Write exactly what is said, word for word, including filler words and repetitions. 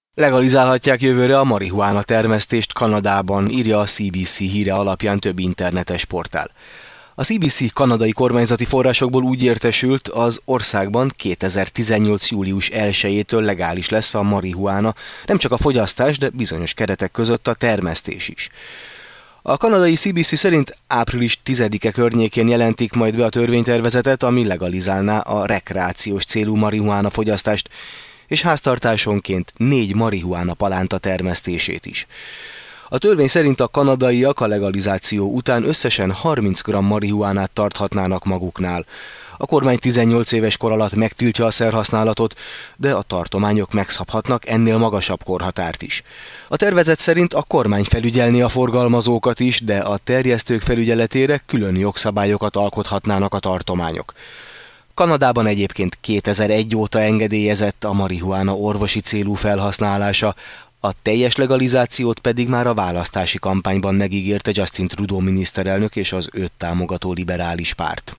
Legalizálhatják jövőre a marihuána termesztést Kanadában, írja a cé bé cé híre alapján több internetes portál. A cé bé cé kanadai kormányzati forrásokból úgy értesült, az országban kétezer-tizennyolc. július elsejétől legális lesz a marihuána, nem csak a fogyasztás, de bizonyos keretek között a termesztés is. A kanadai cé bé cé szerint április tizedike környékén jelentik majd be a törvénytervezetet, ami legalizálná a rekreációs célú marihuána fogyasztást, és háztartásonként négy marihuána palánta termesztését is. A törvény szerint a kanadaiak a legalizáció után összesen harminc gramm marihuánát tarthatnának maguknál. A kormány tizennyolc éves kor alatt megtiltja a szerhasználatot, de a tartományok megszabhatnak ennél magasabb korhatárt is. A tervezet szerint a kormány felügyelné a forgalmazókat is, de a terjesztők felügyeletére külön jogszabályokat alkothatnának a tartományok. Kanadában egyébként kétezer-egy óta engedélyezett a marihuána orvosi célú felhasználása, a teljes legalizációt pedig már a választási kampányban megígérte Justin Trudeau miniszterelnök és az őt támogató liberális párt.